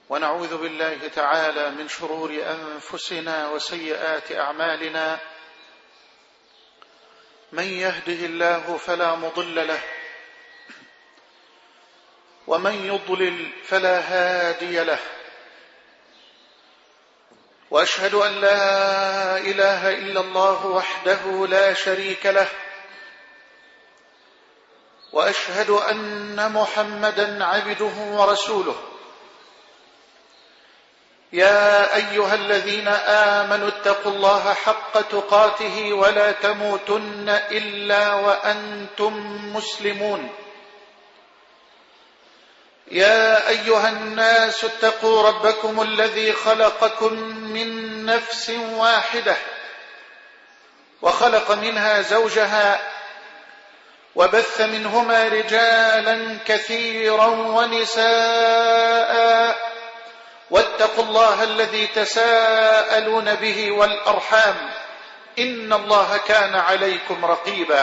ونعوذ بالله تعالى من شرور أنفسنا وسيئات أعمالنا. من يهده الله فلا مضل له، ومن يضلل فلا هادي له. وأشهد أن لا إله إلا الله وحده لا شريك له، وأشهد أن محمدا عبده ورسوله. يا أيها الذين آمنوا اتقوا الله حق تقاته ولا تموتن إلا وأنتم مسلمون. يا أيها الناس اتقوا ربكم الذي خلقكم من نفس واحدة، وخلق منها زوجها، وبث منهما رجالا كثيرا ونساء. واتقوا الله الذي تساءلون به والأرحام، إن الله كان عليكم رقيبا.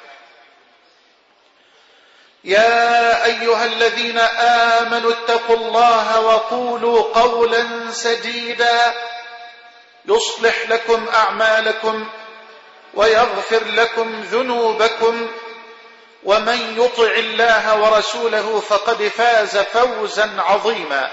يا أيها الذين آمنوا اتقوا الله وقولوا قولا سديدا يصلح لكم أعمالكم ويغفر لكم ذنوبكم، ومن يطع الله ورسوله فقد فاز فوزا عظيما.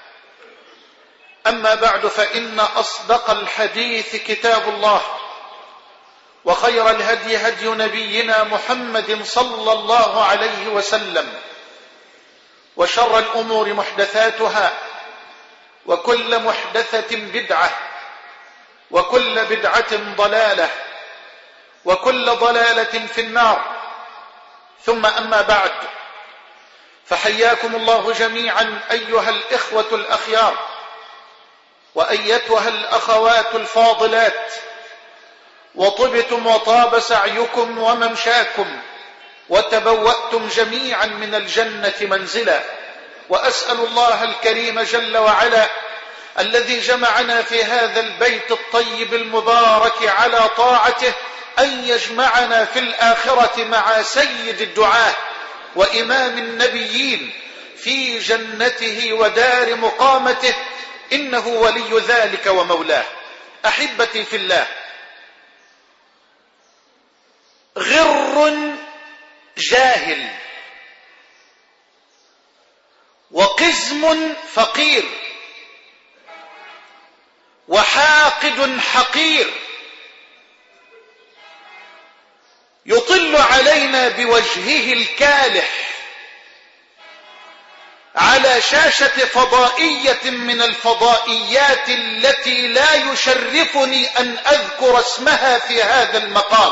أما بعد، فإن أصدق الحديث كتاب الله، وخير الهدي هدي نبينا محمد صلى الله عليه وسلم، وشر الأمور محدثاتها، وكل محدثة بدعة، وكل بدعة ضلالة، وكل ضلالة في النار. ثم أما بعد، فحياكم الله جميعا أيها الإخوة الأخيار، وأيتها الأخوات الفاضلات، وطبتم وطاب سعيكم وممشاكم، وتبوأتم جميعا من الجنة منزلا. وأسأل الله الكريم جل وعلا الذي جمعنا في هذا البيت الطيب المبارك على طاعته أن يجمعنا في الآخرة مع سيد الدعاة وإمام النبيين في جنته ودار مقامته، إنه ولي ذلك ومولاه. أحبتي في الله، غر جاهل، وقزم فقير، وحاقد حقير يطل علينا بوجهه الكالح على شاشة فضائية من الفضائيات التي لا يشرفني أن أذكر اسمها في هذا المقام.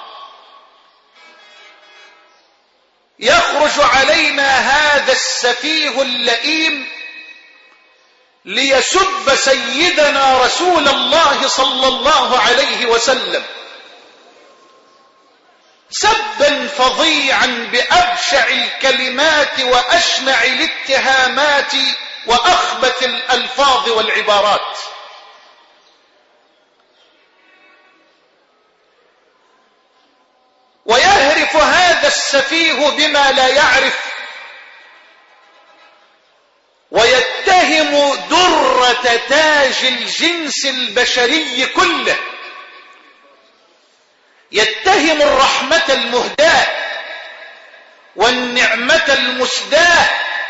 يخرج علينا هذا السفيه اللئيم ليسب سيدنا رسول الله صلى الله عليه وسلم سبا فظيعا بأبشع الكلمات وأشنع الاتهامات وأخبث الألفاظ والعبارات. ويهرف هذا السفيه بما لا يعرف، ويتهم درة تاج الجنس البشري كله، يتهم الرحمة المهداة والنعمة المسداة،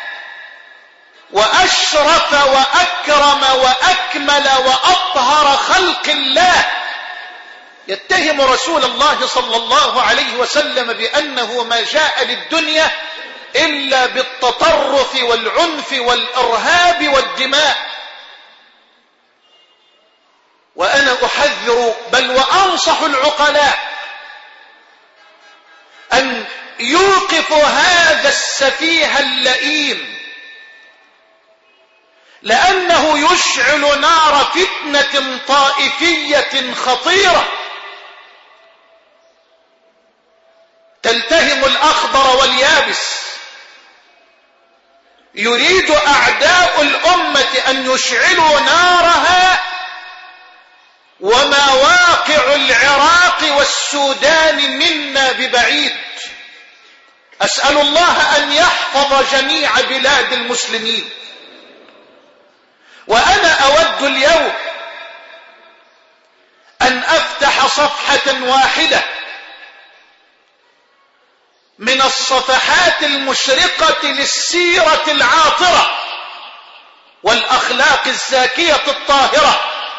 وأشرف وأكرم وأكمل وأطهر خلق الله، يتهم رسول الله صلى الله عليه وسلم بأنه ما جاء للدنيا إلا بالتطرف والعنف والإرهاب والدماء. وأنا أحذر بل وأنصح العقلاء أن يوقفوا هذا السفيه اللئيم، لأنه يشعل نار فتنة طائفية خطيرة تلتهم الأخضر واليابس. يريد أعداء الأمة أن يشعلوا نارها، وما واقع العراق والسودان منا ببعيد. أسأل الله أن يحفظ جميع بلاد المسلمين. وأنا أود اليوم أن أفتح صفحة واحدة من الصفحات المشرقة للسيرة العاطرة والأخلاق الزاكية الطاهرة،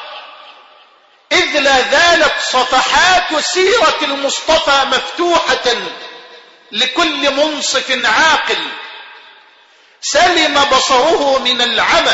إذ لا زالت صفحات سيرة المصطفى مفتوحة لكل منصف عاقل سلم بصره من العمى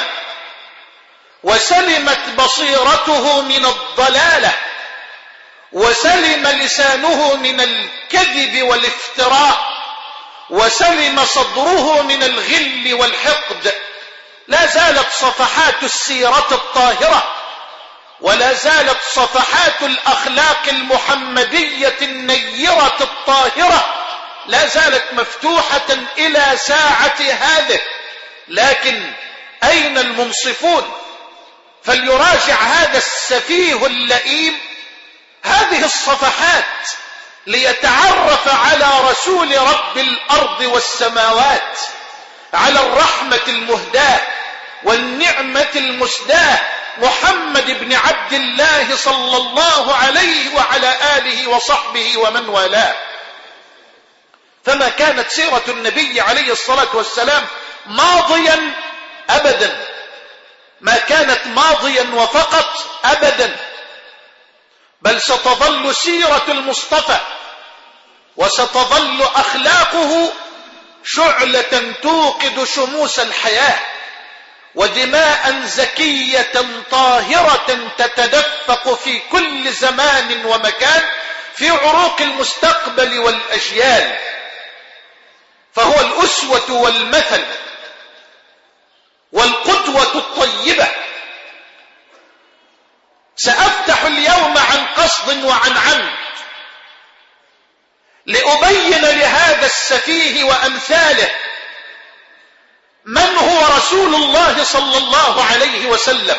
وسلمت بصيرته من الضلالة وسلم لسانه من الكذب والافتراء وسلم صدره من الغل والحقد. لا زالت صفحات السيرة الطاهرة ولا زالت صفحات الأخلاق المحمدية النيرة الطاهرة لا زالت مفتوحة إلى ساعة هذه. لكن أين المنصفون؟ فليراجع هذا السفيه اللئيم هذه الصفحات ليتعرف على رسول رب الأرض والسماوات، على الرحمة المهداة والنعمة المسداة، محمد بن عبد الله صلى الله عليه وعلى آله وصحبه ومن والاه. فما كانت سيرة النبي عليه الصلاة والسلام ماضيا أبدا، ما كانت ماضيا وفقط أبدا، بل ستظل سيرة المصطفى وستظل أخلاقه شعلة توقد شموس الحياة ودماء زكية طاهرة تتدفق في كل زمان ومكان في عروق المستقبل والأجيال. فهو الأسوة والمثل والقدوة الطيبة. سأفتح اليوم عن قصد وعن عمد لأبين لهذا السفيه وأمثاله من هو رسول الله صلى الله عليه وسلم.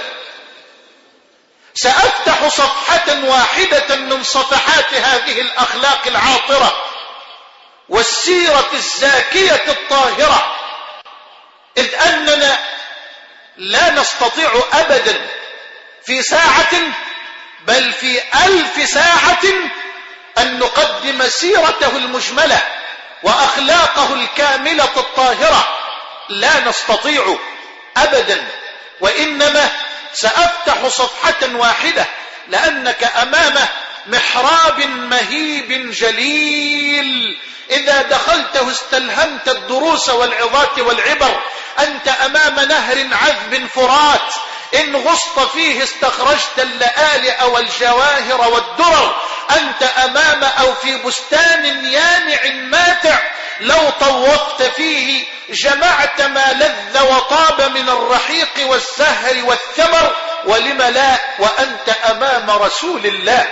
سأفتح صفحة واحدة من صفحات هذه الأخلاق العاطرة والسيرة الزاكية الطاهرة، إذ أننا لا نستطيع أبدا في ساعة بل في 1000 ساعة أن نقدم سيرته المجملة وأخلاقه الكاملة الطاهرة، لا نستطيع أبدا. وإنما سأفتح صفحة واحدة لأنك أمام محراب مهيب جليل، إذا دخلته استلهمت الدروس والعظات والعبر. أنت أمام نهر عذب فرات، إن غصت فيه استخرجت اللآلئ والجواهر والدرر. أنت أمام أو في بستان يانع ماتع، لو طوفت فيه جمعت ما لذ وطاب من الرحيق والزهر والثمر، ولم لا وأنت أمام رسول الله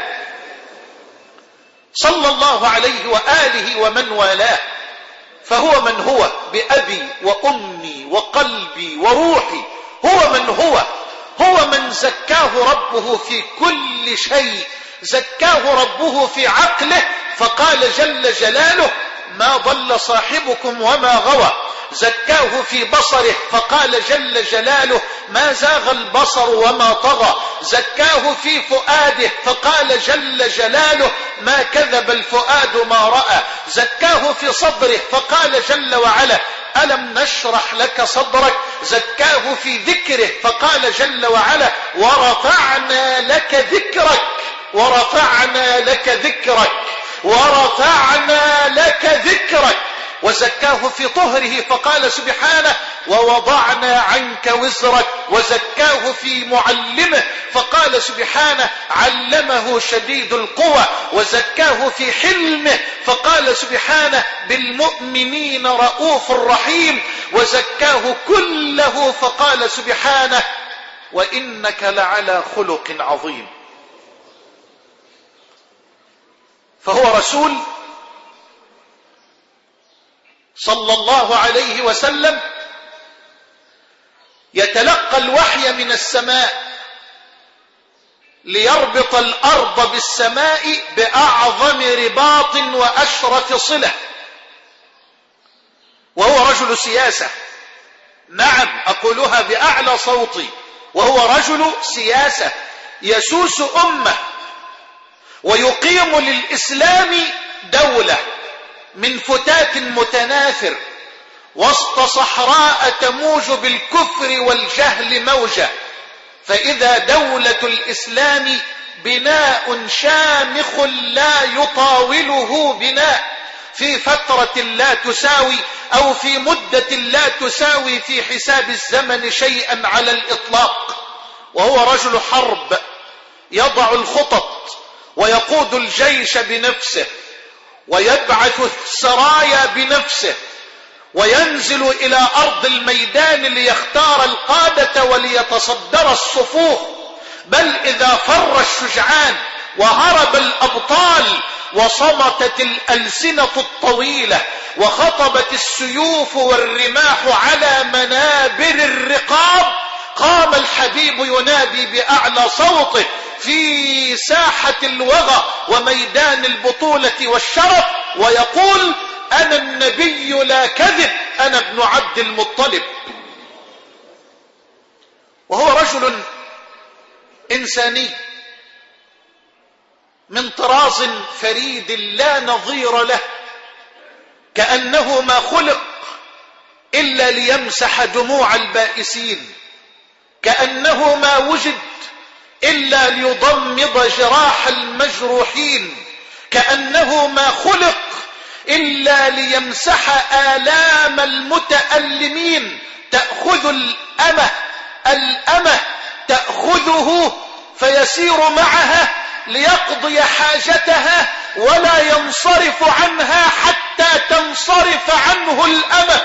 صلى الله عليه وآله ومن والاه. فهو من هو بأبي وأمي وقلبي وروحي، هو من هو من زكاه ربه في كل شيء. زكاه ربه في عقله فقال جل جلاله ما ضل صاحبكم وما غوى. زكاه في بصره فقال جل جلاله ما زاغ البصر وما طغى. زكاه في فؤاده فقال جل جلاله ما كذب الفؤاد ما رأى. زكاه في صدره فقال جل وعلا ألم نشرح لك صدرك. زكاه في ذكره فقال جل وعلا ورفعنا لك ذكرك ورفعنا لك ذكرك ورفعنا لك ذكرك. وزكاه في طهره فقال سبحانه ووضعنا عنك وزرك. وزكاه في معلمه فقال سبحانه علمه شديد القوى. وزكاه في حلمه فقال سبحانه بالمؤمنين رؤوف رحيم. وزكاه كله فقال سبحانه وإنك لعلى خلق عظيم. فهو رسول صلى الله عليه وسلم يتلقى الوحي من السماء ليربط الأرض بالسماء بأعظم رباط وأشرف صلة. وهو رجل سياسة، نعم أقولها بأعلى صوتي، وهو رجل سياسة يسوس أمة ويقيم للإسلام دولة من فتات متناثر وسط صحراء تموج بالكفر والجهل موجة. فإذا دولة الإسلام بناء شامخ لا يطاوله بناء في فترة لا تساوي أو في مدة لا تساوي في حساب الزمن شيئا على الإطلاق، وهو رجل حرب يضع الخطط ويقود الجيش بنفسه ويبعث السرايا بنفسه وينزل إلى أرض الميدان ليختار القادة وليتصدر الصفوف، بل إذا فر الشجعان وهرب الأبطال وصمتت الألسنة الطويلة وخطبت السيوف والرماح على منابر الرقاب، قام الحبيب ينادي بأعلى صوته في ساحة الوغى وميدان البطولة والشرف ويقول: أنا النبي لا كذب، أنا ابن عبد المطلب. وهو رجل إنساني من طراز فريد لا نظير له، كأنه ما خلق إلا ليمسح دموع البائسين، كأنه ما وجد إلا ليضمد جراح المجروحين، كأنه ما خلق إلا ليمسح آلام المتألمين. تأخذ الأمة تأخذه فيسير معها ليقضي حاجتها ولا ينصرف عنها حتى تنصرف عنه الأمة.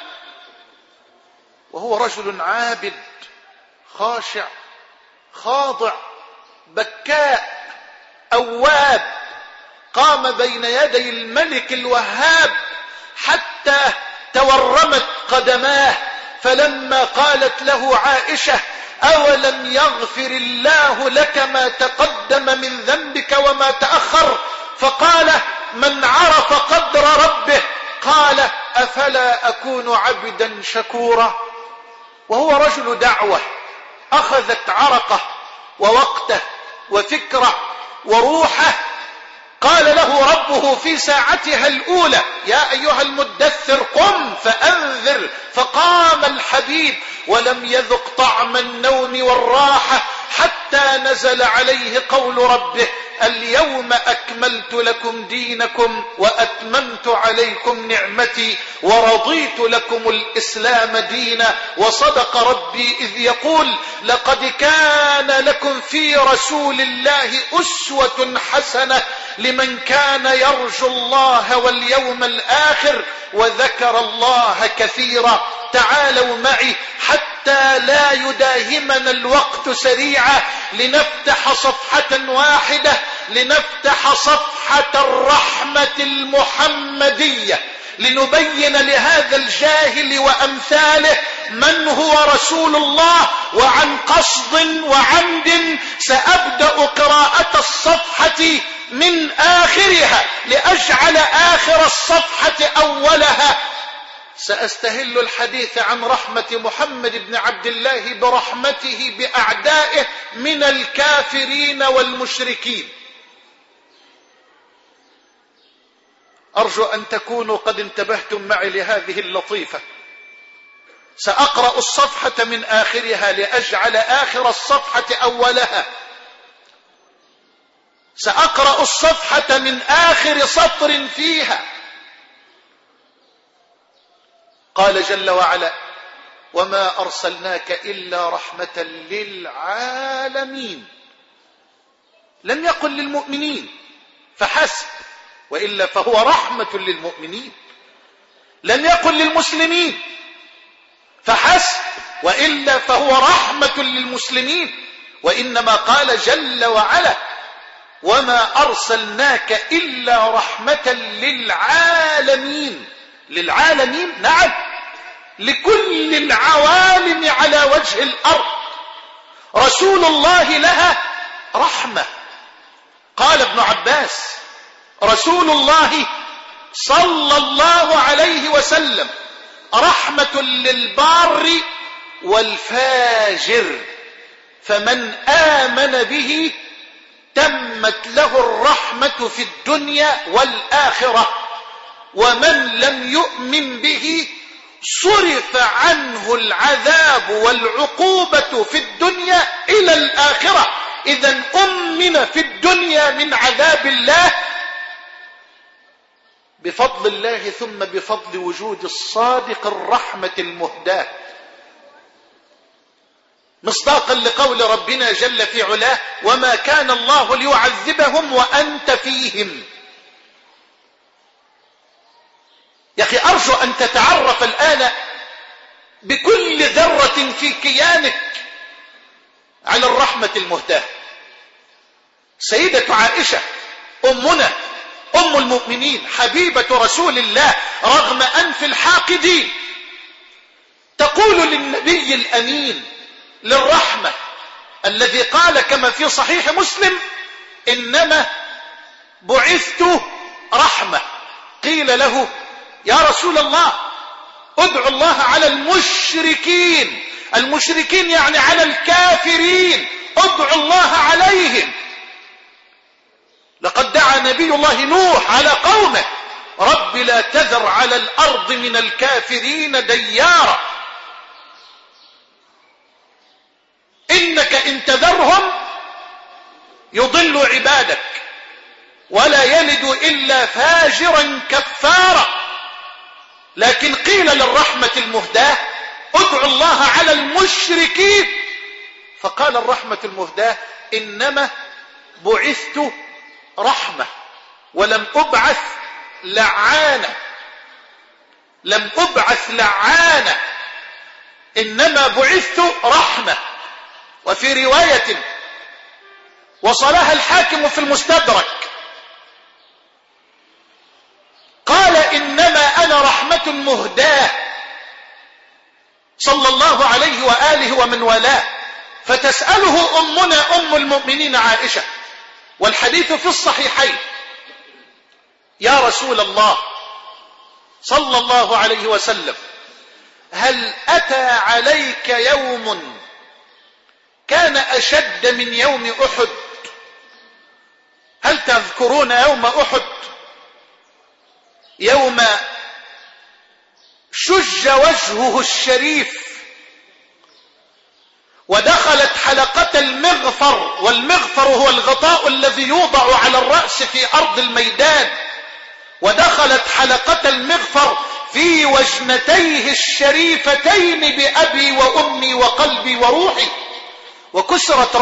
وهو رجل عابد خاشع خاضع بكاء أواب، قام بين يدي الملك الوهاب حتى تورمت قدماه، فلما قالت له عائشة: أولم يغفر الله لك ما تقدم من ذنبك وما تأخر؟ فقال: من عرف قدر ربه قال: أفلا أكون عبدا شكورا. وهو رجل دعوة أخذت عرقه ووقته وفكره وروحه. قال له ربه في ساعتها الأولى: يا أيها المدثر قم فأنذر. فقام الحبيب ولم يذق طعم النوم والراحة حتى نزل عليه قول ربه: اليوم أكملت لكم دينكم وأتممت عليكم نعمتي ورضيت لكم الإسلام دينا. وصدق ربي إذ يقول: لقد كان لكم في رسول الله أسوة حسنة لمن كان يرجو الله واليوم الآخر وذكر الله كثيرا. تعالوا معي حتى لا يداهمنا الوقت سريعا لنفتح صفحة واحدة، لنفتح صفحة الرحمة المحمدية، لنبين لهذا الجاهل وأمثاله من هو رسول الله. وعن قصد وعمد سأبدأ قراءة الصفحة من آخرها لأجعل آخر الصفحة أولها. سأستهل الحديث عن رحمة محمد بن عبد الله برحمته بأعدائه من الكافرين والمشركين. أرجو أن تكونوا قد انتبهتم معي لهذه اللطيفة. سأقرأ الصفحة من آخرها لأجعل آخر الصفحة أولها. سأقرأ الصفحة من آخر سطر فيها. قال جل وعلا: وما أرسلناك إلا رحمة للعالمين. لم يقل للمؤمنين فحسب، وإلا فهو رحمة للمؤمنين. لم يقل للمسلمين فحسب، وإلا فهو رحمة للمسلمين. وإنما قال جل وعلا: وما أرسلناك إلا رحمة للعالمين. للعالمين، نعم، لكل العوالم على وجه الأرض. رسول الله لها رحمة. قال ابن عباس: رسول الله صلى الله عليه وسلم رحمة للبار والفاجر. فمن آمن به تمت له الرحمة في الدنيا والآخرة، ومن لم يؤمن به صرف عنه العذاب والعقوبة في الدنيا إلى الآخرة. إذن أمن في الدنيا من عذاب الله بفضل الله، ثم بفضل وجود الصادق الرحمة المهداة، مصداقا لقول ربنا جل في علاه: وما كان الله ليعذبهم وأنت فيهم. يا أخي أرجو أن تتعرف الآن بكل ذرة في كيانك على الرحمة المهداة. سيدة عائشة أمنا أم المؤمنين حبيبة رسول الله رغم أنف الحاقدين تقول للنبي الأمين للرحمة الذي قال كما في صحيح مسلم: إنما بعثت رحمة. قيل له: يا رسول الله ادعو الله على المشركين. المشركين يعني على الكافرين، ادعو الله عليهم. لقد دعا نبي الله نوح على قومه: رب لا تذر على الأرض من الكافرين ديارا، إنك إن تذرهم يضل عبادك ولا يلد إلا فاجرا كفارا. لكن قيل للرحمة المهداة: ادعوا الله على المشركين. فقال الرحمة المهداة: إنما بعثت رحمة ولم أبعث لعانة. لم أبعث لعانة، إنما بعثت رحمة. وفي رواية وصلها الحاكم في المستدرك قال: إنما أنا رحمة مهداة، صلى الله عليه وآله ومن والاه. فتسأله أمنا أم المؤمنين عائشة، والحديث في الصحيحين: يا رسول الله صلى الله عليه وسلم، هل أتى عليك يوم كان أشد من يوم أحد؟ هل تذكرون يوم أحد؟ يوم شج وجهه الشريف ودخلت حلقة المغفر، والمغفر هو الغطاء الذي يوضع على الرأس في أرض الميدان، ودخلت حلقة المغفر في وجنتيه الشريفتين بأبي وأمي وقلبي وروحي، وكسرت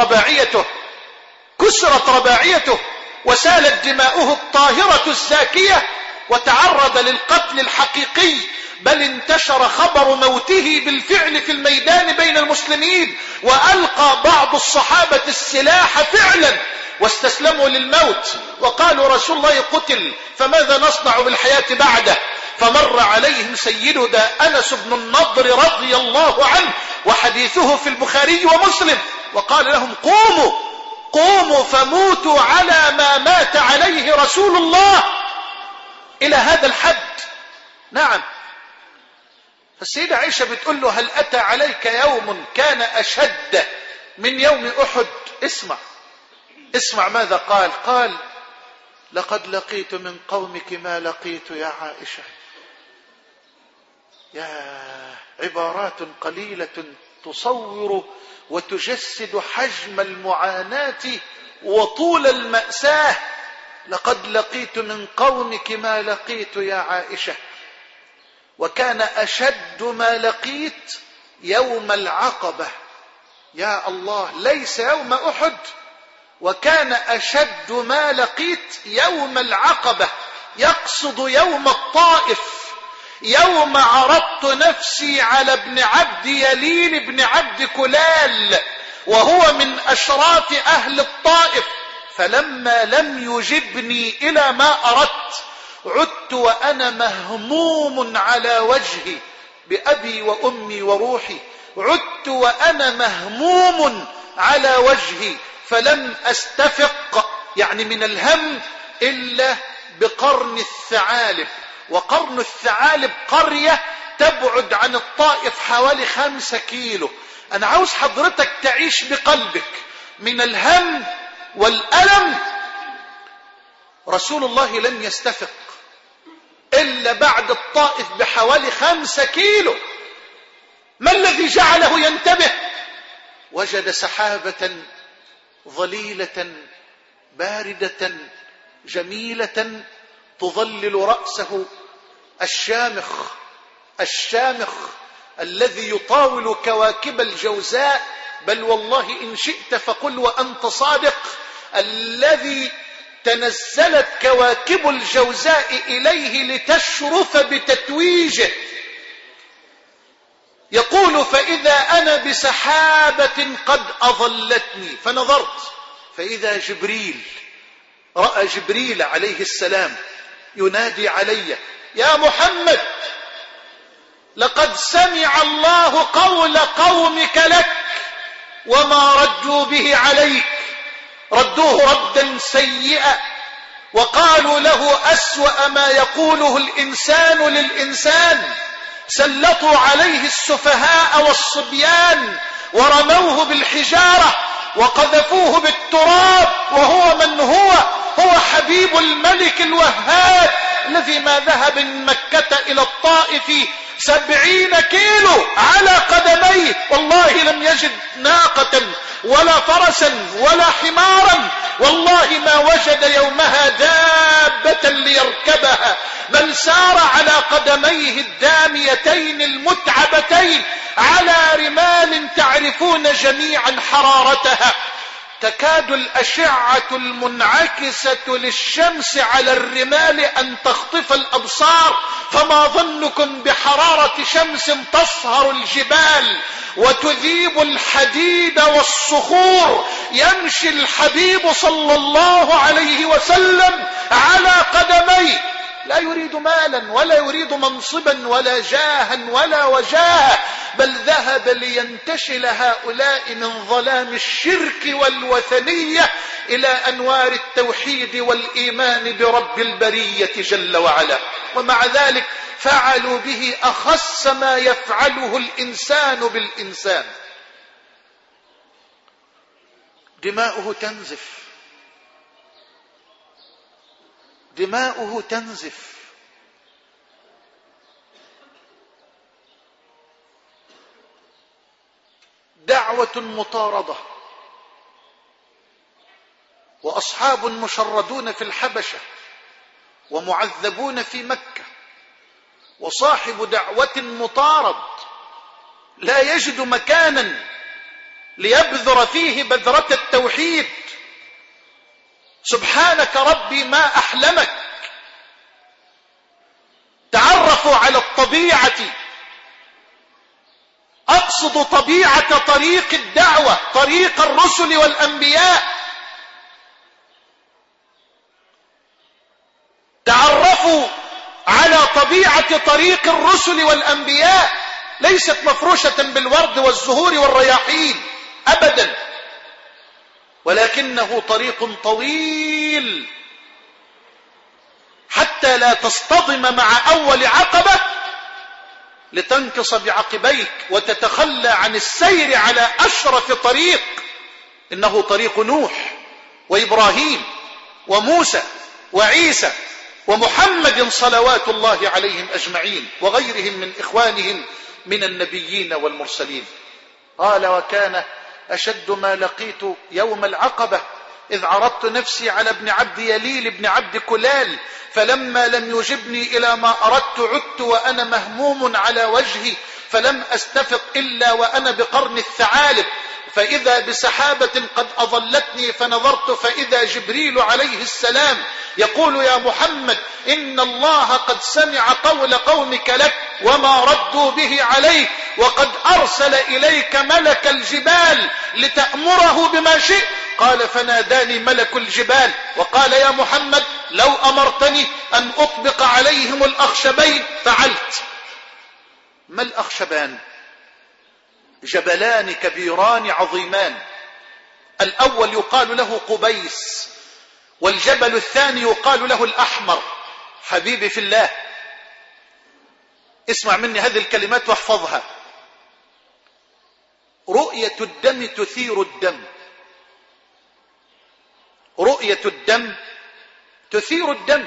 رباعيته وسالت دماؤه الطاهرة الزاكية، وتعرض للقتل الحقيقي، بل انتشر خبر موته بالفعل في الميدان بين المسلمين، وألقى بعض الصحابة السلاح فعلا واستسلموا للموت، وقالوا: رسول الله قتل، فماذا نصنع بالحياة بعده؟ فمر عليهم سيدنا أنس بن النضر رضي الله عنه، وحديثه في البخاري ومسلم، وقال لهم: قوموا فموتوا على ما مات عليه رسول الله. إلى هذا الحد. نعم. فالسيدة عائشة بتقول له: هل أتى عليك يوم كان أشد من يوم أحد؟ اسمع ماذا قال: لقد لقيت من قومك ما لقيت يا عائشة. يا عبارات قليلة تصور وتجسد حجم المعاناة وطول المأساة. لقد لقيت من قومك ما لقيت يا عائشة، وكان أشد ما لقيت يوم العقبة. يا الله، ليس يوم أحد. وكان أشد ما لقيت يوم العقبة، يقصد يوم الطائف، يوم عرضت نفسي على ابن عبد يليل بن عبد كلال، وهو من أشراف أهل الطائف، فلما لم يجبني إلى ما أردت عدت وأنا مهموم على وجهي بأبي وأمي وروحي، عدت وأنا مهموم على وجهي، فلم أستفق يعني من الهم إلا بقرن الثعالب. وقرن الثعالب قرية تبعد عن الطائف حوالي 5 كيلو. أنا عاوز حضرتك تعيش بقلبك من الهم والألم. رسول الله لم يستفق إلا بعد الطائف بحوالي 5 كيلو. ما الذي جعله ينتبه؟ وجد سحابة ظليلة باردة جميلة تظلل رأسه الشامخ الذي يطاول كواكب الجوزاء. بل والله إن شئت فقل وأنت صادق، الذي تنزلت كواكب الجوزاء إليه لتشرف بتتويجه. يقول فإذا أنا بسحابة قد أظلتني، فنظرت فإذا جبريل، رأى جبريل عليه السلام ينادي علي: يا محمد، لقد سمع الله قول قومك لك وما ردوا به عليك، ردوه ردا سيئا وقالوا له أسوأ ما يقوله الإنسان للإنسان، سلطوا عليه السفهاء والصبيان ورموه بالحجارة وقذفوه بالتراب، وهو من هو حبيب الملك الوهاب الذي ما ذهب من مكة إلى الطائف 70 كيلو على قدميه، والله لم يجد ناقة ولا فرسا ولا حمارا، والله ما وجد يومها دابة ليركبها، بل سار على قدميه الداميتين المتعبتين على رمال تعرفون جميعا حرارتها، تكاد الأشعة المنعكسة للشمس على الرمال أن تخطف الأبصار، فما ظنكم بحرارة شمس تصهر الجبال وتذيب الحديد والصخور. يمشي الحبيب صلى الله عليه وسلم على قدميه، لا يريد مالا ولا يريد منصبا ولا جاها ولا وجاهة، بل ذهب لينتشل هؤلاء من ظلام الشرك والوثنية إلى أنوار التوحيد والإيمان برب البرية جل وعلا. ومع ذلك فعلوا به أخس ما يفعله الإنسان بالإنسان. دماؤه تنزف، دعوة مطاردة، وأصحاب مشردون في الحبشة ومعذبون في مكة، وصاحب دعوة مطارد لا يجد مكانا ليبذر فيه بذرة التوحيد. سبحانك ربي ما أحلمك. تعرفوا على الطبيعة، أقصد طبيعة طريق الدعوة، طريق الرسل والأنبياء. تعرفوا على طبيعة طريق الرسل والأنبياء، ليست مفروشة بالورد والزهور والرياحين أبدا، ولكنه طريق طويل حتى لا تصطدم مع أول عقبة لتنكص بعقبيك وتتخلى عن السير على أشرف طريق. إنه طريق نوح وإبراهيم وموسى وعيسى ومحمد صلوات الله عليهم أجمعين، وغيرهم من إخوانهم من النبيين والمرسلين. قال: وكان أشد ما لقيت يوم العقبة إذ عرضت نفسي على ابن عبد يليل بن عبد كلال، فلما لم يجبني إلى ما أردت عدت وأنا مهموم على وجهي، فلم أستفق إلا وأنا بقرن الثعالب، فإذا بسحابة قد أظلتني، فنظرت فإذا جبريل عليه السلام يقول: يا محمد، إن الله قد سمع قول قومك لك وما ردوا به عليك، وقد أرسل إليك ملك الجبال لتأمره بما شئت. قال: فناداني ملك الجبال وقال: يا محمد، لو أمرتني أن أطبق عليهم الأخشبين فعلت. ما الأخشبان؟ جبلان كبيران عظيمان، الأول يقال له قبيس، والجبل الثاني يقال له الأحمر. حبيبي في الله، اسمع مني هذه الكلمات واحفظها. رؤية الدم تثير الدم، رؤية الدم تثير الدم.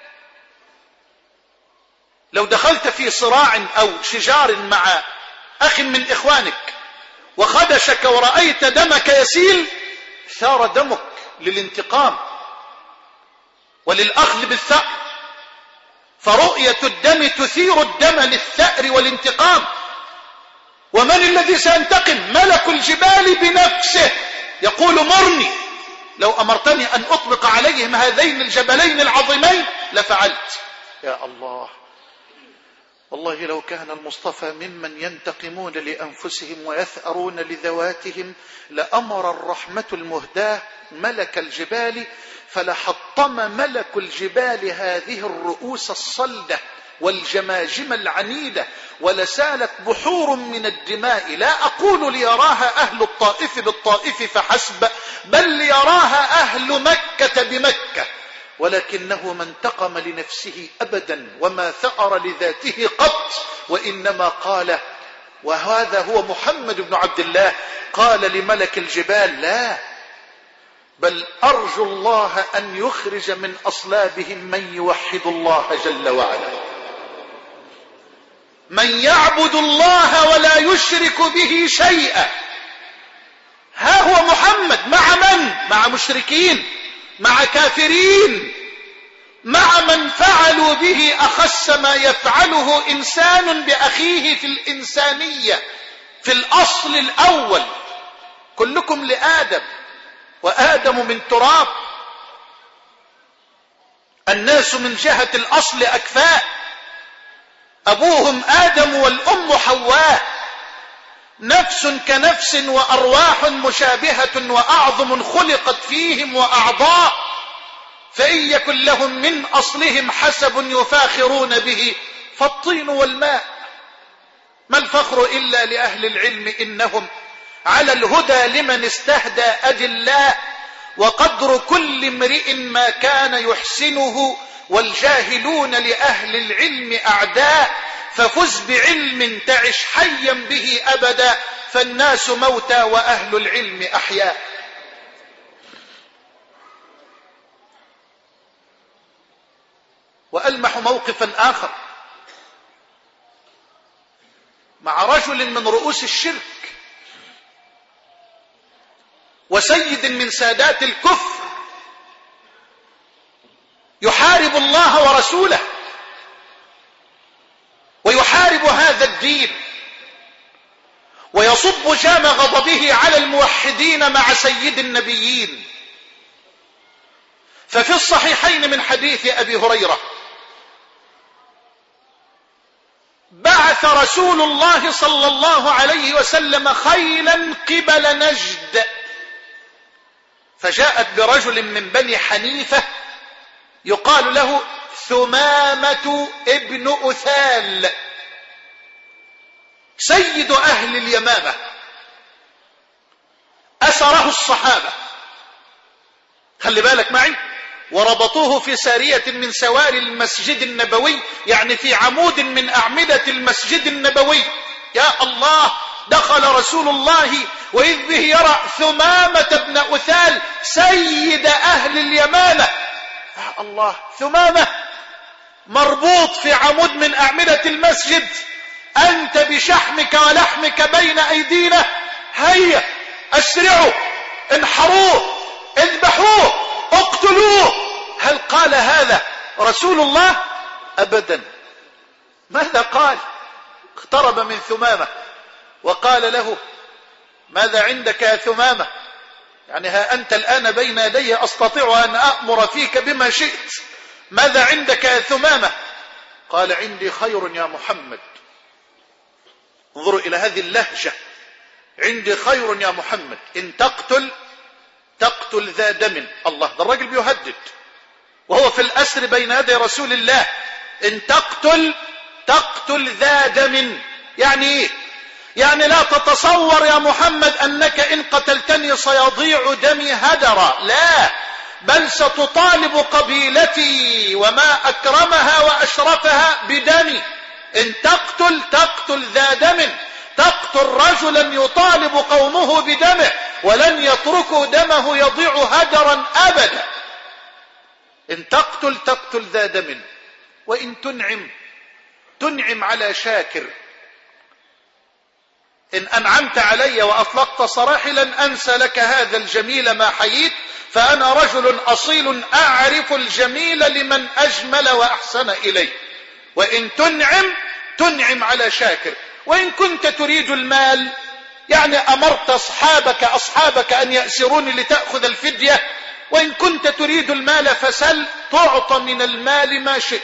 لو دخلت في صراع أو شجار مع أخ من إخوانك وخدشك ورأيت دمك يسيل، ثار دمك للانتقام وللأخذ بالثأر. فرؤية الدم تثير الدم للثأر والانتقام. ومن الذي سينتقم؟ ملك الجبال بنفسه يقول مرني، لو أمرتني أن أطبق عليهم هذين الجبلين العظيمين لفعلت. يا الله، والله لو كان المصطفى ممن ينتقمون لأنفسهم ويثأرون لذواتهم لأمر الرحمة المهداة ملك الجبال فلحطم ملك الجبال هذه الرؤوس الصلدة والجماجم العنيدة، ولسالت بحور من الدماء، لا أقول ليراها أهل الطائف بالطائف فحسب، بل ليراها أهل مكة بمكة، ولكنه ما انتقم لنفسه أبدا وما ثأر لذاته قط، وإنما قال، وهذا هو محمد بن عبد الله، قال لملك الجبال: لا، بل أرجو الله أن يخرج من أصلابهم من يوحد الله جل وعلا، من يعبد الله ولا يشرك به شيئا. ها هو محمد مع من؟ مع مشركين، مع كافرين، مع من فعلوا به أخس ما يفعله إنسان بأخيه في الإنسانية، في الأصل الأول. كلكم لآدم وآدم من تراب، الناس من جهة الأصل أكفاء، أبوهم آدم والأم حواء، نفس كنفس وأرواح مشابهة وأعظم خلقت فيهم وأعضاء، فإن يكن لهم من أصلهم حسب يفاخرون به فالطين والماء. ما الفخر إلا لأهل العلم، إنهم على الهدى لمن استهدى أجلاء، وقدر كل امرئ ما كان يحسنه، والجاهلون لأهل العلم أعداء، ففز بعلم تعش حيا به أبدا، فالناس موتى وأهل العلم أحياء. وألمح موقفا آخر مع رجل من رؤوس الشرك وسيد من سادات الكفر يحارب الله ورسوله ويحارب هذا الدين ويصب جام غضبه على الموحدين مع سيد النبيين. ففي الصحيحين من حديث أبي هريرة: بعث رسول الله صلى الله عليه وسلم خيلا قبل نجد، فجاءت برجل من بني حنيفة يقال له ثمامة ابن أثال، سيد أهل اليمامة، أسره الصحابة، خلي بالك معي، وربطوه في سارية من سواري المسجد النبوي، يعني في عمود من أعمدة المسجد النبوي. يا الله، دخل رسول الله وإذ به يرى ثمامة بن أثال سيد أهل اليمامة. يا الله، ثمامة مربوط في عمود من أعمدة المسجد، أنت بشحمك ولحمك بين أيدينا، هيا أسرعوا، انحروه، اذبحوه، اقتلوه. هل قال هذا رسول الله؟ أبدا. ماذا قال؟ اقترب من ثمامة وقال له: ماذا عندك يا ثمامة؟ يعني ها أنت الآن بين يدي، أستطيع أن أأمر فيك بما شئت، ماذا عندك يا ثمامة؟ قال: عندي خير يا محمد. انظروا إلى هذه اللهجة، عندي خير يا محمد، إن تقتل ذا دم. الله، ده الرجل بيهدد وهو في الأسر بين يدي رسول الله. إن تقتل ذا دم، يعني إيه؟ يعني لا تتصور يا محمد أنك إن قتلتني سيضيع دمي هدرا، لا، بل ستطالب قبيلتي وما أكرمها وأشرفها بدمي. إن تقتل ذا دم، تقتل رجلا يطالب قومه بدمه ولن يتركوا دمه يضيع هدرا أبدا. إن تقتل ذا دم، وإن تنعم على شاكر. إن أنعمت علي وأطلقت سراحي لن أنسى لك هذا الجميل ما حييت، فأنا رجل أصيل أعرف الجميل لمن أجمل وأحسن إليه. وإن تنعم على شاكر. وإن كنت تريد المال، يعني أمرت أصحابك أن يأسروني لتأخذ الفدية، وإن كنت تريد المال فسل تعطى من المال ما شئت.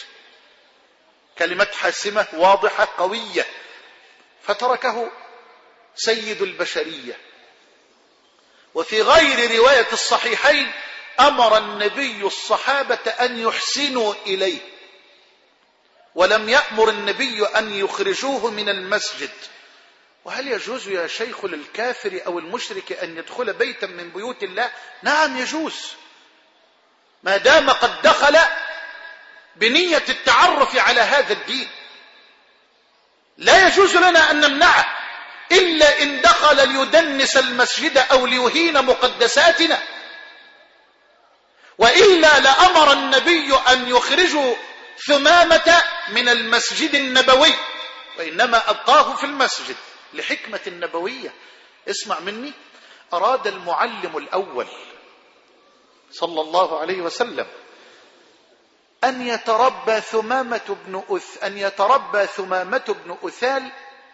كلمات حاسمة واضحة قوية. فتركه سيد البشرية. وفي غير رواية الصحيحين أمر النبي الصحابة أن يحسنوا إليه، ولم يأمر النبي أن يخرجوه من المسجد. وهل يجوز يا شيخ للكافر أو المشرك أن يدخل بيتا من بيوت الله؟ نعم يجوز، ما دام قد دخل بنية التعرف على هذا الدين. لا يجوز لنا أن نمنعه إلا إن دخل ليدنس المسجد أو ليهين مقدساتنا، وإلا لأمر النبي أن يخرجوا ثمامة من المسجد النبوي، وإنما أبقاه في المسجد لحكمة نبوية. اسمع مني، أراد المعلم الأول صلى الله عليه وسلم أن يتربى ثمامة بن أثال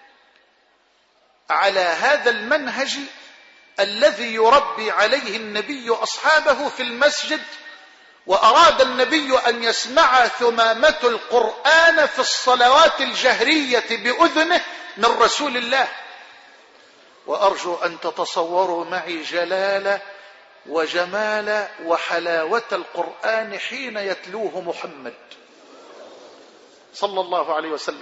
على هذا المنهج الذي يربي عليه النبي أصحابه في المسجد. وأراد النبي أن يسمع ثمامة القرآن في الصلوات الجهرية بأذنه من رسول الله. وأرجو أن تتصوروا معي جلال وجمال وحلاوة القرآن حين يتلوه محمد صلى الله عليه وسلم.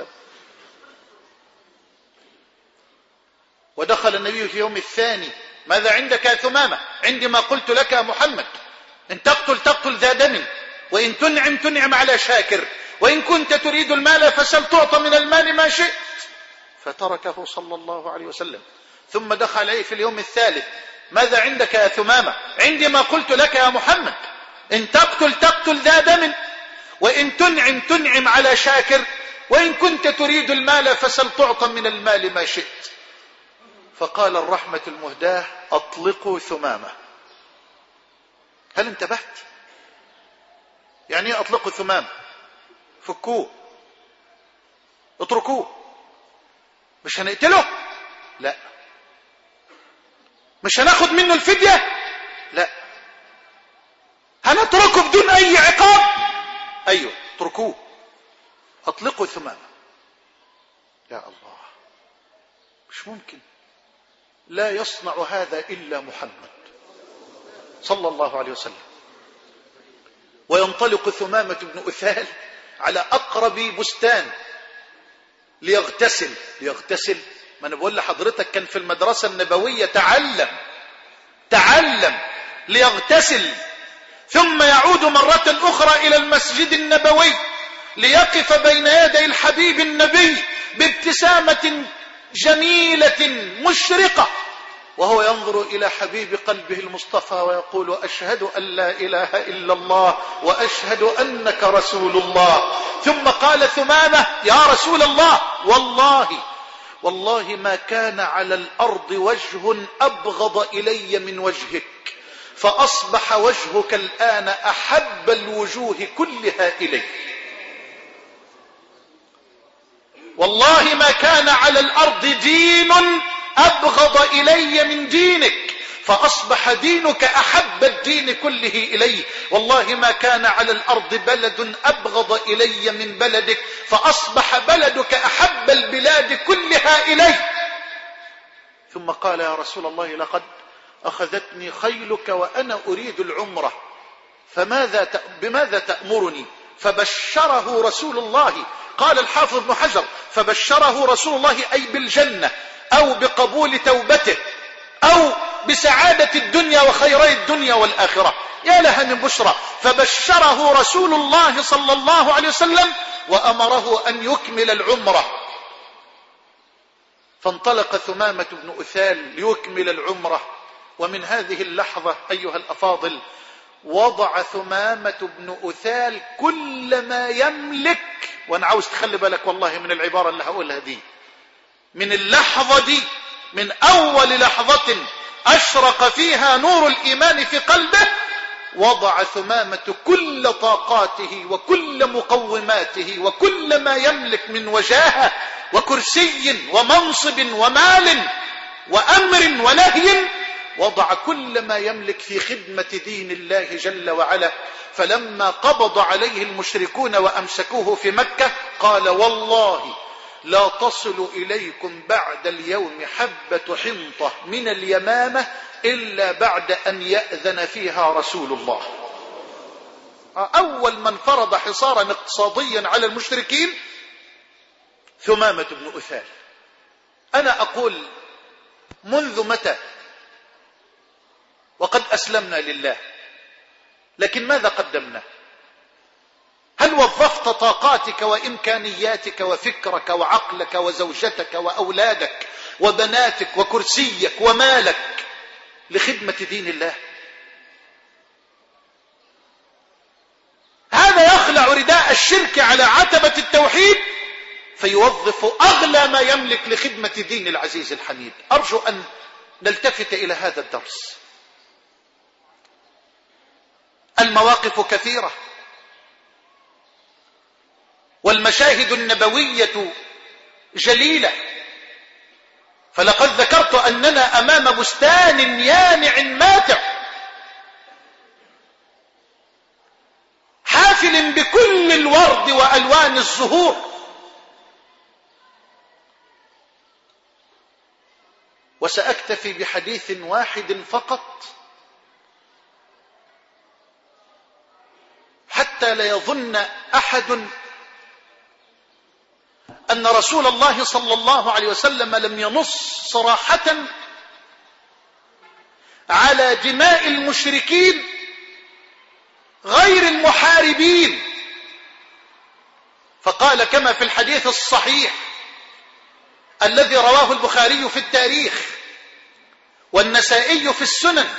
ودخل النبي في يوم الثاني: ماذا عندك يا ثمامة؟ عندي ما قلت لك يا محمد، إن تقتل ذا دم، وإن تنعم على شاكر، وإن كنت تريد المال فسل تعطى من المال ما شئت. فتركه صلى الله عليه وسلم. ثم دخل عليه في اليوم الثالث: ماذا عندك يا ثمامة؟ عندي ما قلت لك يا محمد، إن تقتل ذا دم، وإن تنعم على شاكر، وإن كنت تريد المال فسل تعطى من المال ما شئت. فقال الرحمة المهداة: أطلقوا ثمامة. هل انتبهت؟ يعني ايه أطلقوا ثمامة؟ فكوه، اتركوه. مش هنقتله؟ لا. مش هناخد منه الفدية؟ لا. هنتركه بدون أي عقاب؟ أيوه، اتركوه، أطلقوا ثمامة. يا الله، مش ممكن. لا يصنع هذا إلا محمد صلى الله عليه وسلم. وينطلق ثمامة بن أثال على أقرب بستان ليغتسل. ما أنا بقول لحضرتك كان في المدرسة النبوية، تعلم ليغتسل، ثم يعود مرة أخرى إلى المسجد النبوي ليقف بين يدي الحبيب النبي بابتسامة جميلة مشرقة، وهو ينظر إلى حبيب قلبه المصطفى ويقول: أشهد أن لا إله إلا الله وأشهد أنك رسول الله. ثم قال ثمامة: يا رسول الله، والله ما كان على الأرض وجه أبغض إلي من وجهك، فأصبح وجهك الآن أحب الوجوه كلها إلي. والله ما كان على الأرض دين أبغض إلي من دينك، فأصبح دينك أحب الدين كله إلي. والله ما كان على الأرض بلد أبغض إلي من بلدك، فأصبح بلدك أحب البلاد كلها إلي. ثم قال: يا رسول الله، لقد أخذتني خيلك وأنا أريد العمرة، بماذا تأمرني؟ فبشره رسول الله. قال الحافظ ابن حجر: فبشره رسول الله أي بالجنة، أو بقبول توبته، أو بسعادة الدنيا وخيري الدنيا والآخرة. يا لها من بشرى. فبشره رسول الله صلى الله عليه وسلم وأمره أن يكمل العمرة. فانطلق ثمامة بن أثال ليكمل العمرة. ومن هذه اللحظة أيها الأفاضل وضع ثمامة بن أثال كل ما يملك، وأنا عاوز تخلي بالك والله من العبارة اللي هقولها دي، من اللحظة دي، من أول لحظة أشرق فيها نور الإيمان في قلبه، وضع ثمامة كل طاقاته وكل مقوماته وكل ما يملك من وجاهة وكرسي ومنصب ومال وأمر ونهي، وضع كل ما يملك في خدمة دين الله جل وعلا. فلما قبض عليه المشركون وأمسكوه في مكة قال والله لا تصل إليكم بعد اليوم حبة حنطة من اليمامة إلا بعد أن يأذن فيها رسول الله. أول من فرض حصارا اقتصاديا على المشركين ثمامة بن أثال. أنا أقول منذ متى وقد أسلمنا لله، لكن ماذا قدمنا؟ هل وظفت طاقاتك وإمكانياتك وفكرك وعقلك وزوجتك وأولادك وبناتك وكرسيك ومالك لخدمة دين الله؟ هذا يخلع رداء الشرك على عتبة التوحيد فيوظف أغلى ما يملك لخدمة دين العزيز الحميد. أرجو أن نلتفت إلى هذا الدرس. المواقف كثيرة والمشاهد النبوية جليلة، فلقد ذكرت أننا أمام بستان يانع ماتع حافل بكل الورد وألوان الزهور، وسأكتفي بحديث واحد فقط حتى لا يظن أحد أن رسول الله صلى الله عليه وسلم لم ينص صراحة على دماء المشركين غير المحاربين، فقال كما في الحديث الصحيح الذي رواه البخاري في التاريخ والنسائي في السنن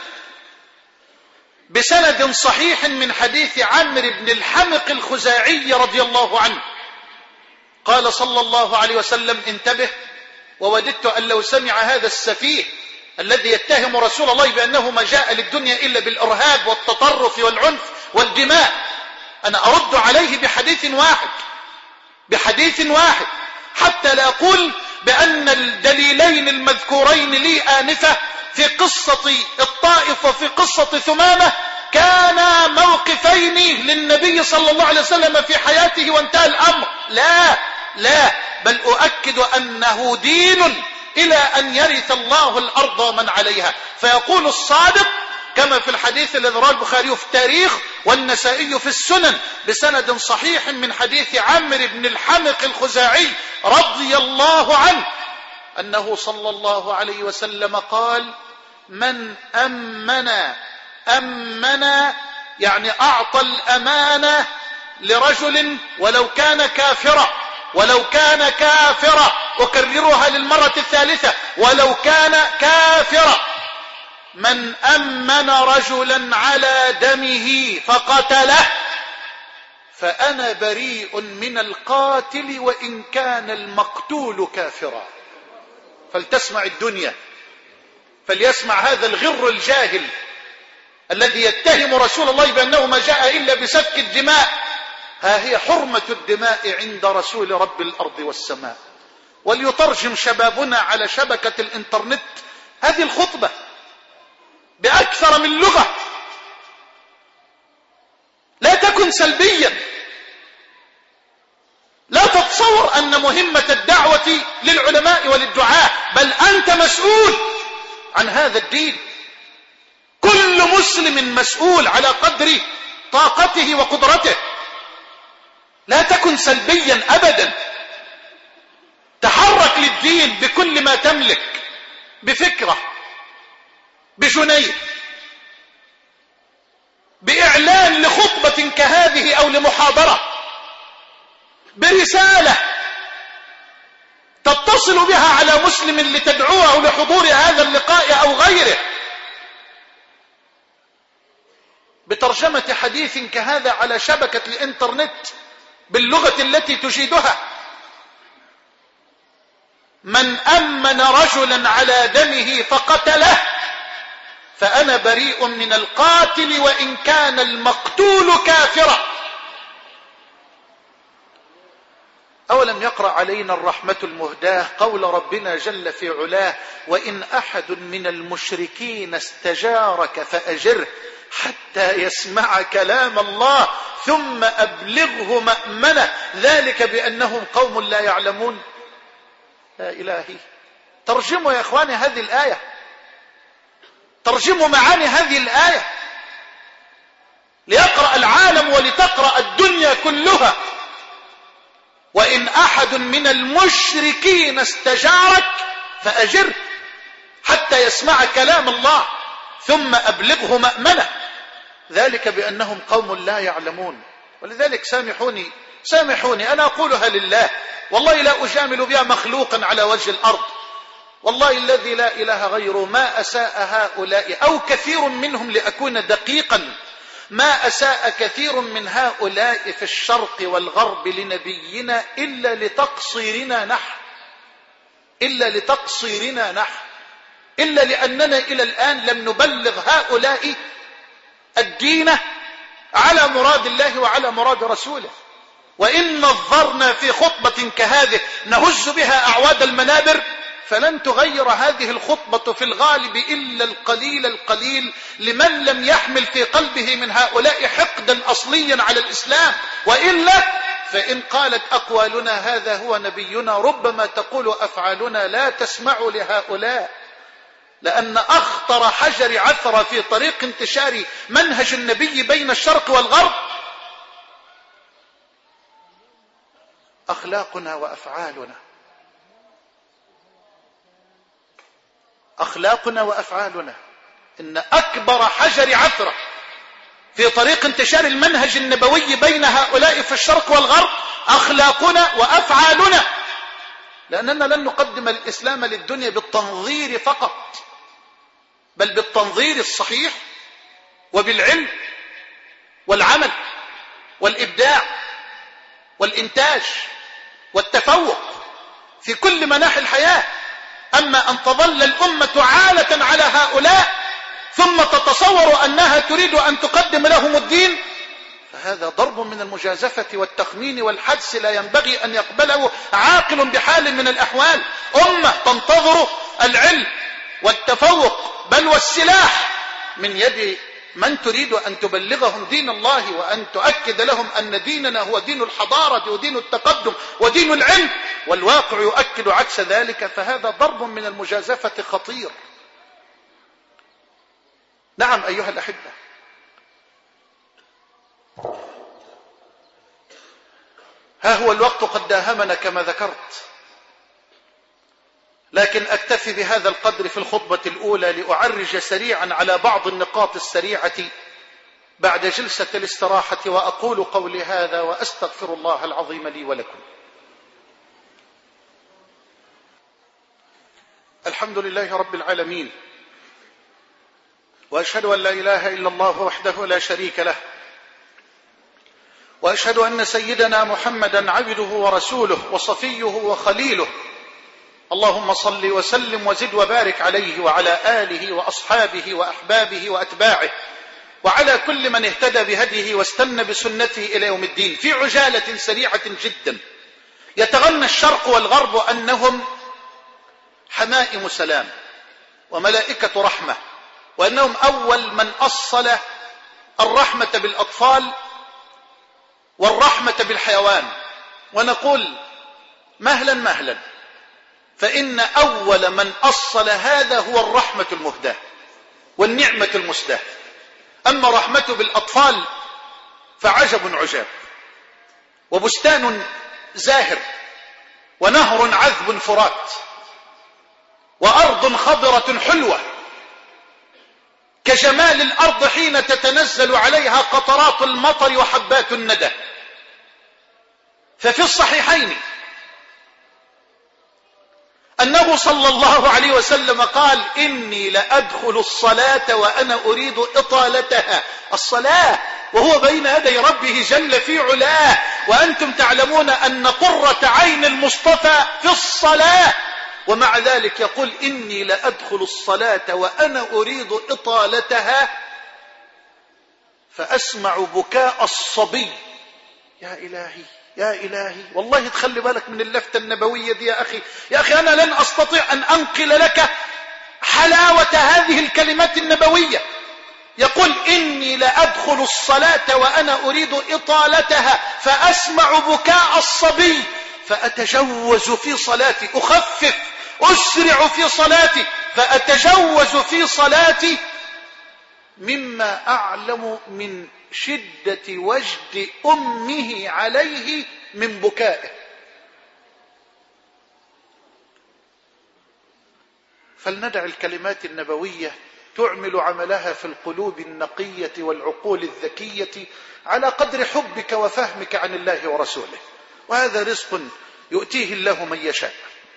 بسند صحيح من حديث عمرو بن الحمق الخزاعي رضي الله عنه قال صلى الله عليه وسلم انتبه، ووددت أن لو سمع هذا السفيه الذي يتهم رسول الله بأنه ما جاء للدنيا إلا بالإرهاب والتطرف والعنف والدماء، أنا أرد عليه بحديث واحد حتى لا أقول بأن الدليلين المذكورين لي آنفة في قصة الطائف وفي قصة ثمامة كان موقفين للنبي صلى الله عليه وسلم في حياته وانتهى الأمر. لا بل أؤكد أنه دين إلى أن يرث الله الأرض ومن عليها. فيقول الصادق كما في الحديث الذي رواه البخاري في التاريخ والنسائي في السنن بسند صحيح من حديث عمرو بن الحمق الخزاعي رضي الله عنه أنه صلى الله عليه وسلم قال من أمن يعني أعطى الأمانة لرجل ولو كان كافرا أكررها للمرة الثالثة ولو كان كافرا، من أمن رجلا على دمه فقتله فأنا بريء من القاتل وإن كان المقتول كافرا. فلتسمع الدنيا، فليسمع هذا الغر الجاهل الذي يتهم رسول الله بأنه ما جاء إلا بسفك الدماء. ها هي حرمة الدماء عند رسول رب الأرض والسماء. وليترجم شبابنا على شبكة الإنترنت هذه الخطبة بأكثر من لغة. لا تكن سلبيا، لا تتصور أن مهمة الدعوة للعلماء وللدعاة، بل أنت مسؤول عن هذا الدين. كل مسلم مسؤول على قدر طاقته وقدرته. لا تكن سلبيا أبدا، تحرك للدين بكل ما تملك، بفكرة، بجنيه، بإعلان لخطبة كهذه أو لمحاضرة، برسالة تتصل بها على مسلم لتدعوه لحضور هذا اللقاء أو غيره بترجمة حديث كهذا على شبكة الإنترنت باللغة التي تجيدها. من أمن رجلا على دمه فقتله فأنا بريء من القاتل وإن كان المقتول كافرا. أولم يقرأ علينا الرحمة المهداة قول ربنا جل في علاه وإن أحد من المشركين استجارك فأجره حتى يسمع كلام الله ثم أبلغه مأمنه ذلك بأنهم قوم لا يعلمون. يا إلهي ترجموا يا إخواني هذه الآية، ترجموا معاني هذه الآية ليقرأ العالم ولتقرأ الدنيا كلها. وإن أحد من المشركين استجارك فأجره حتى يسمع كلام الله ثم أبلغه مأمنه ذلك بأنهم قوم لا يعلمون. ولذلك سامحوني أنا أقولها لله، والله لا أجامل بها مخلوقا على وجه الأرض، والله الذي لا إله غيره ما أساء هؤلاء أو كثير منهم لأكون دقيقا، ما أساء كثير من هؤلاء في الشرق والغرب لنبينا إلا لتقصيرنا نحن، إلا لأننا إلى الآن لم نبلغ هؤلاء الدين على مراد الله وعلى مراد رسوله. وإن نظرنا في خطبة كهذه نهز بها أعواد المنابر فلن تغير هذه الخطبة في الغالب إلا القليل لمن لم يحمل في قلبه من هؤلاء حقدا أصليا على الإسلام. وإلا فإن قالت أقوالنا هذا هو نبينا ربما تقول أفعالنا لا تسمع لهؤلاء، لأن أخطر حجر عثرة في طريق انتشار منهج النبي بين الشرق والغرب أخلاقنا وأفعالنا. إن أكبر حجر عثرة في طريق انتشار المنهج النبوي بين هؤلاء في الشرق والغرب أخلاقنا وأفعالنا، لأننا لن نقدم الإسلام للدنيا بالتنظير فقط، بل بالتنظير الصحيح وبالعلم والعمل والإبداع والإنتاج والتفوق في كل مناحي الحياة. أما أن تظل الأمة عالة على هؤلاء ثم تتصور أنها تريد أن تقدم لهم الدين فهذا ضرب من المجازفة والتخمين والحدس لا ينبغي أن يقبله عاقل بحال من الأحوال. أمة تنتظر العلم والتفوق بل والسلاح من يد من تريد أن تبلغهم دين الله وأن تؤكد لهم أن ديننا هو دين الحضارة ودين التقدم ودين العلم، والواقع يؤكد عكس ذلك، فهذا ضرب من المجازفة خطير. نعم أيها الأحبة، ها هو الوقت قد داهمنا كما ذكرت، لكن أكتفي بهذا القدر في الخطبة الأولى لأعرج سريعا على بعض النقاط السريعة بعد جلسة الاستراحة، وأقول قولي هذا وأستغفر الله العظيم لي ولكم. الحمد لله رب العالمين، وأشهد أن لا إله إلا الله وحده لا شريك له، وأشهد أن سيدنا محمدا عبده ورسوله وصفيه وخليله، اللهم صل وسلم وزد وبارك عليه وعلى آله وأصحابه وأحبابه وأتباعه وعلى كل من اهتدى بهديه واستنى بسنته إلى يوم الدين. في عجالة سريعة جدا، يتغنى الشرق والغرب أنهم حمائم سلام وملائكة رحمة، وأنهم أول من أصل الرحمة بالأطفال والرحمة بالحيوان، ونقول مهلا مهلا، فإن أول من أصل هذا هو الرحمة المهداة والنعمة المسداة. أما رحمة بالأطفال فعجب عجاب، وبستان زاهر ونهر عذب فرات وأرض خضرة حلوة كجمال الأرض حين تتنزل عليها قطرات المطر وحبات الندى. ففي الصحيحين أنه صلى الله عليه وسلم قال: إني لأدخل الصلاة وأنا أريد إطالتها. الصلاة وهو بين يدي ربه جل في علاه، وأنتم تعلمون أن قرة عين المصطفى في الصلاة، ومع ذلك يقول: إني لأدخل الصلاة وأنا أريد إطالتها فأسمع بكاء الصبي. يا إلهي يا إلهي، والله تخلي بالك من اللفتة النبوية دي يا أخي. يا أخي أنا لن أستطيع أن أنقل لك حلاوة هذه الكلمات النبوية. يقول: إني لأدخل الصلاة وأنا أريد إطالتها فأسمع بكاء الصبي فأتجوز في صلاتي، أخفف أسرع في صلاتي فأتجوز في صلاتي مما أعلم من شدة وجد أمه عليه من بكائه. فلندع الكلمات النبوية تعمل عملها في القلوب النقية والعقول الذكية على قدر حبك وفهمك عن الله ورسوله، وهذا رزق يؤتيه الله من يشاء.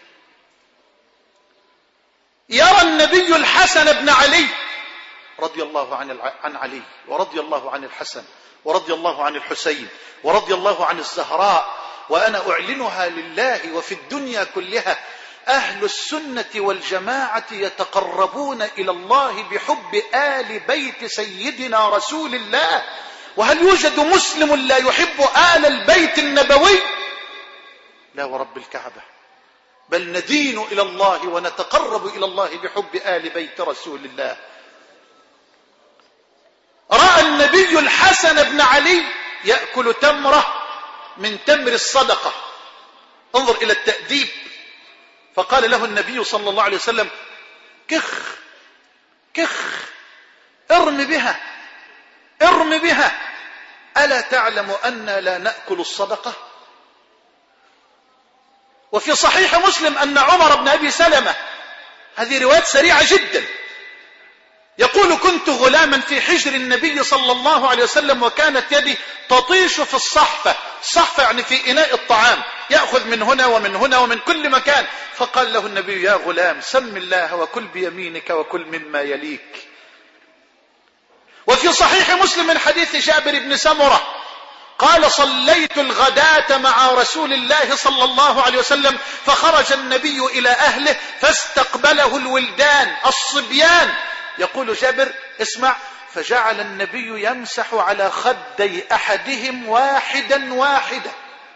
يرى النبي الحسن بن علي رضي الله عن علي، ورضي الله عن الحسن، ورضي الله عن الحسين، ورضي الله عن الزهراء، وأنا أعلنها لله وفي الدنيا كلها: أهل السنة والجماعة يتقربون إلى الله بحب آل بيت سيدنا رسول الله. وهل يوجد مسلم لا يحب آل البيت النبوي؟ لا ورب الكعبة، بل ندين إلى الله ونتقرب إلى الله بحب آل بيت رسول الله. رأى النبي الحسن بن علي يأكل تمرة من تمر الصدقة. انظر إلى التأديب. فقال له النبي صلى الله عليه وسلم: كخ كخ، ارم بها ارم بها، ألا تعلم أن لا نأكل الصدقة؟ وفي صحيح مسلم أن عمر بن أبي سلمة، هذه رواية سريعة جدا، يقول: كنت غلاما في حجر النبي صلى الله عليه وسلم وكانت يدي تطيش في الصحفة. الصحفة يعني في إناء الطعام، يأخذ من هنا ومن هنا ومن كل مكان. فقال له النبي: يا غلام، سم الله وكل بيمينك وكل مما يليك. وفي صحيح مسلم من حديث جابر بن سمرة قال: صليت الغداة مع رسول الله صلى الله عليه وسلم فخرج النبي إلى أهله فاستقبله الولدان الصبيان. يقول جابر: اسمع: فجعل النبي يمسح على خدي أحدهم واحدا واحدا.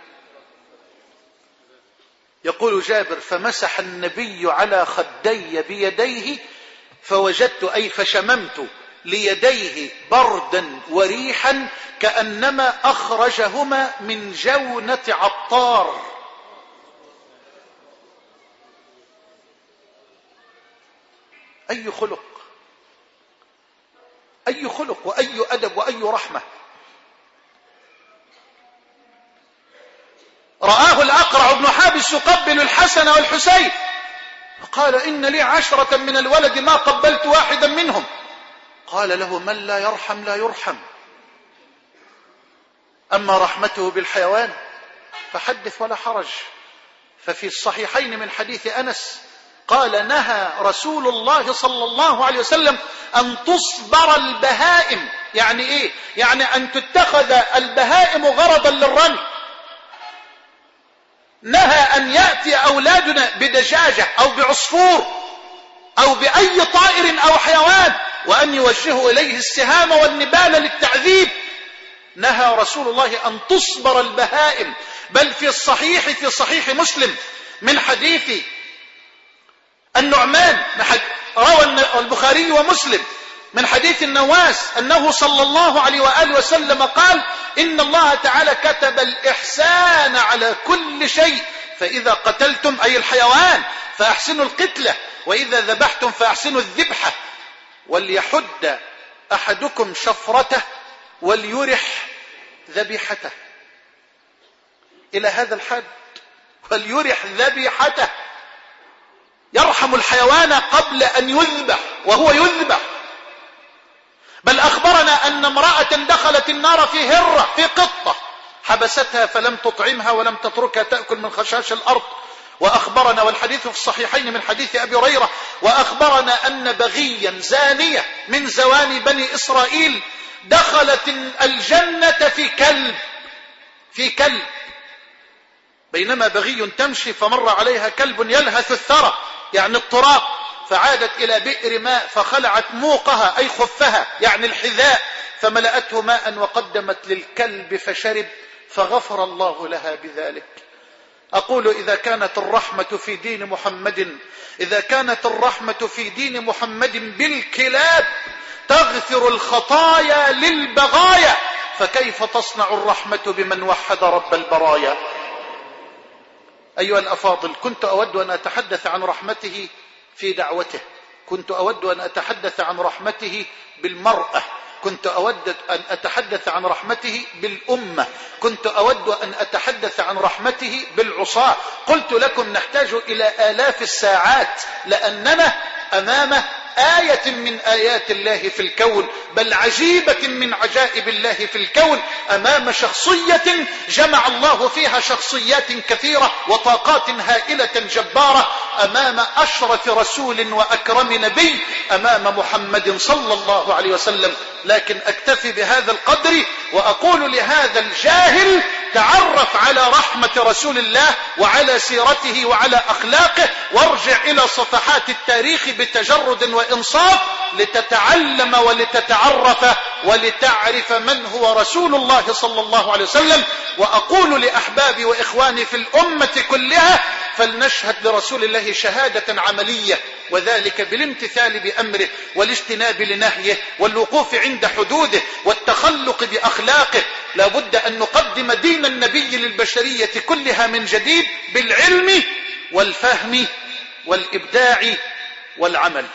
يقول جابر: فمسح النبي على خدي بيديه فوجدت، أي فشممت ليديه بردا وريحا كأنما أخرجهما من جونة عطار. أي خلق، أي خلق وأي أدب وأي رحمة. رآه الأقرع بن حابس يقبل الحسن والحسين فقال: إن لي 10 من الولد ما قبلت واحدا منهم. قال له: من لا يرحم لا يرحم. أما رحمته بالحيوان فحدث ولا حرج. ففي الصحيحين من حديث أنس قال: نهى رسول الله صلى الله عليه وسلم أن تصبر البهائم. يعني إيه؟ يعني أن تتخذ البهائم غرضا للرمي. نهى أن يأتي أولادنا بدجاجة أو بعصفور أو بأي طائر أو حيوان وأن يوجهوا إليه السهام والنبال للتعذيب. نهى رسول الله أن تصبر البهائم. بل في صحيح مسلم من حديث النعمان، روى البخاري ومسلم من حديث النواس أنه صلى الله عليه وآله وسلم قال: إن الله تعالى كتب الإحسان على كل شيء، فإذا قتلتم أي الحيوان فأحسنوا القتلة، وإذا ذبحتم فأحسنوا الذبحة، وليحد أحدكم شفرته وليرح ذبيحته. إلى هذا الحد، وليرح ذبيحته، يرحم الحيوان قبل أن يذبح وهو يذبح. بل أخبرنا أن امرأة دخلت النار في هرة، في قطة، حبستها فلم تطعمها ولم تتركها تأكل من خشاش الأرض، وأخبرنا، والحديث في الصحيحين من حديث أبي هريرة، وأخبرنا أن بغيا زانية من زواني بني إسرائيل دخلت الجنة في كلب، بينما بغي تمشي فمر عليها كلب يلهث الثرى يعني التراب، فعادت إلى بئر ماء فخلعت موقها أي خفها يعني الحذاء فملأته ماء وقدمت للكلب فشرب فغفر الله لها بذلك. أقول إذا كانت الرحمة في دين محمد بالكلاب تغفر الخطايا للبغايا، فكيف تصنع الرحمة بمن وحد رب البرايا؟ أيها الأفاضل، كنت أود أن أتحدث عن رحمته في دعوته، كنت أود أن أتحدث عن رحمته بالمرأة، كنت أود أن أتحدث عن رحمته بالأمة، كنت أود أن أتحدث عن رحمته بالعصاة. قلت لكم نحتاج إلى آلاف الساعات، لأننا أمام آية من آيات الله في الكون، بل عجيبة من عجائب الله في الكون، أمام شخصية جمع الله فيها شخصيات كثيرة وطاقات هائلة جبارة، أمام أشرف رسول وأكرم نبي، أمام محمد صلى الله عليه وسلم. لكن أكتفي بهذا القدر وأقول لهذا الجاهل تعرف على رحمة رسول الله وعلى سيرته وعلى أخلاقه، وارجع إلى صفحات التاريخ بتجرد وإنصاف لتتعلم ولتتعرف ولتعرف من هو رسول الله صلى الله عليه وسلم. وأقول لأحبابي وإخواني في الأمة كلها فلنشهد لرسول الله شهادة عملية، وذلك بالامتثال بأمره والاجتناب لنهيه والوقوف عند حدوده والتخلق بأخلاقه. لا بد أن نقدم دين النبي للبشرية كلها من جديد بالعلم والفهم والإبداع والعمل.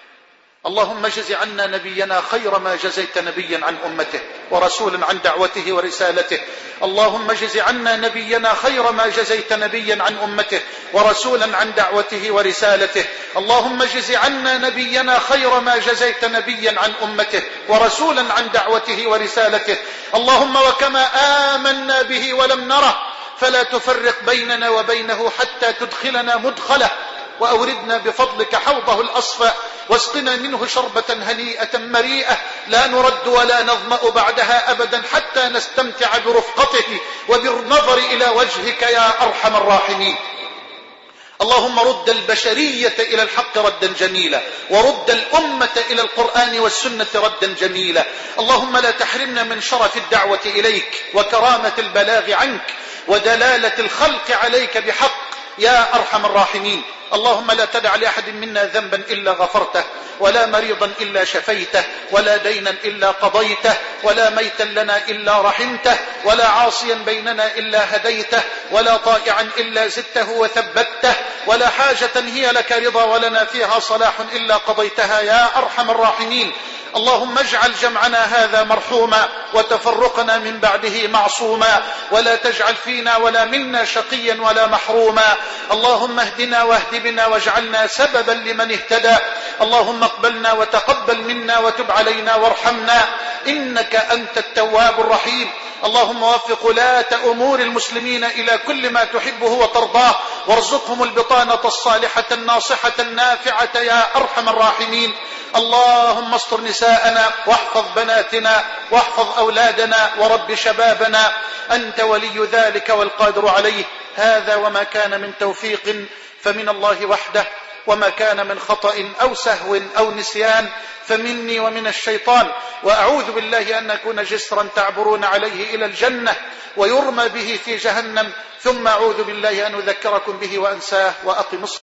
اللهم اجز عنا نبينا خير ما جزيت نبيا عن أمته ورسولا عن دعوته ورسالته. اللهم اجز عنا نبينا خير ما جزيت نبيا عن أمته ورسولا عن دعوته ورسالته. اللهم اجز عنا نبينا خير ما جزيت نبيا عن أمته ورسولا عن دعوته ورسالته. اللهم وكما آمنا به ولم نره فلا تفرق بيننا وبينه حتى تدخلنا مدخله، وأوردنا بفضلك حوضه الأصفى، واسقنا منه شربة هنيئة مريئة لا نرد ولا نظمأ بعدها أبدا حتى نستمتع برفقته وبالنظر إلى وجهك يا أرحم الراحمين. اللهم رد البشرية إلى الحق ردا جميلا، ورد الأمة إلى القرآن والسنة ردا جميلا. اللهم لا تحرمنا من شرف الدعوة إليك وكرامة البلاغ عنك ودلالة الخلق عليك بحق يا أرحم الراحمين. اللهم لا تدع لأحد منا ذنبا إلا غفرته، ولا مريضا إلا شفيته، ولا دينا إلا قضيته، ولا ميتا لنا إلا رحمته، ولا عاصيا بيننا إلا هديته، ولا طائعا إلا زدته وثبته، ولا حاجة هي لك رضا ولنا فيها صلاح إلا قضيتها يا أرحم الراحمين. اللهم اجعل جمعنا هذا مرحوما وتفرقنا من بعده معصوما، ولا تجعل فينا ولا منا شقيا ولا محروما. اللهم اهدنا واهد بنا واجعلنا سببا لمن اهتدى. اللهم اقبلنا وتقبل منا وتب علينا وارحمنا إنك أنت التواب الرحيم. اللهم وفق ولاة أمور المسلمين إلى كل ما تحبه وترضاه، وارزقهم البطانة الصالحة الناصحة النافعة يا أرحم الراحمين. اللهم استر نساءنا واحفظ بناتنا واحفظ أولادنا ورب شبابنا، أنت ولي ذلك والقادر عليه. هذا وما كان من توفيق فمن الله وحده، وما كان من خطأ أو سهو أو نسيان فمني ومن الشيطان. وأعوذ بالله أن أكون جسرا تعبرون عليه إلى الجنة ويرمى به في جهنم، ثم أعوذ بالله أن أذكركم به وأنساه. وأقم الصلاة.